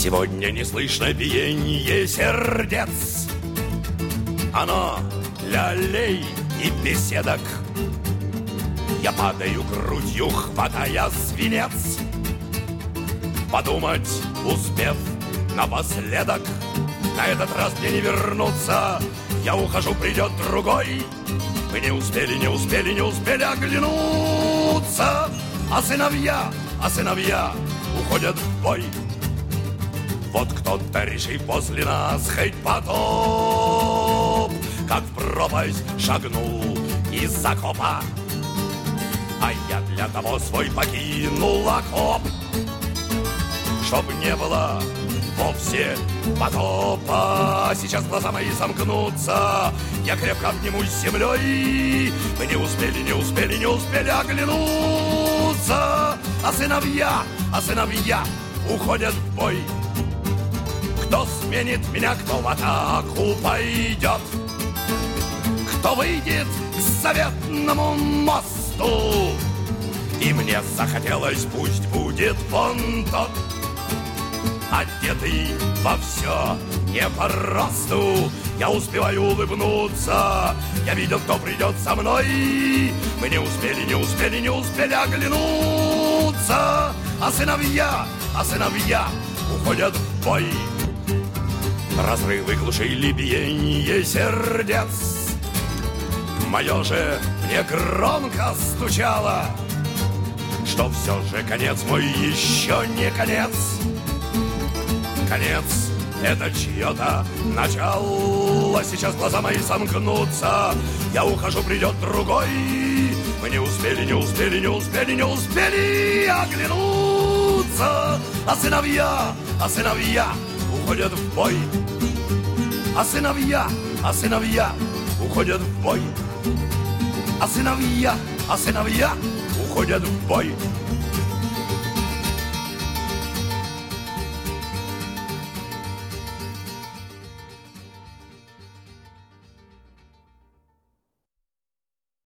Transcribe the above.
Сегодня не слышно биение сердец. Оно для аллей и беседок. Я падаю грудью, хватая свинец. Подумать, успев напоследок, на этот раз мне не вернуться. Я ухожу, придет другой. Мы не успели оглянуться. А сыновья уходят в бой. Вот кто-то решит после нас хоть потоп, как в пропасть шагнул из окопа. А я для того свой покинул окоп, чтоб не было вовсе потопа. Сейчас глаза мои сомкнутся, я крепко обнимусь с землей. Мы не успели оглянуться. А сыновья уходят в бой. Кто сменит меня, кто в атаку пойдет, кто выйдет к заветному мосту. И мне захотелось, пусть будет он тот, одетый во все не по росту. Я успеваю улыбнуться, я видел, кто придет со мной. Мы не успели оглянуться. А сыновья уходят в бой. Разрывы глушили биение сердец. Мое же мне громко стучало, что все же конец мой еще не конец. Конец — это чье-то начало. Сейчас глаза мои сомкнутся, я ухожу, придет другой. Мы не успели оглянуться. А сыновья уходят в бой. А сыновья уходят в бой. А сыновья уходят в бой.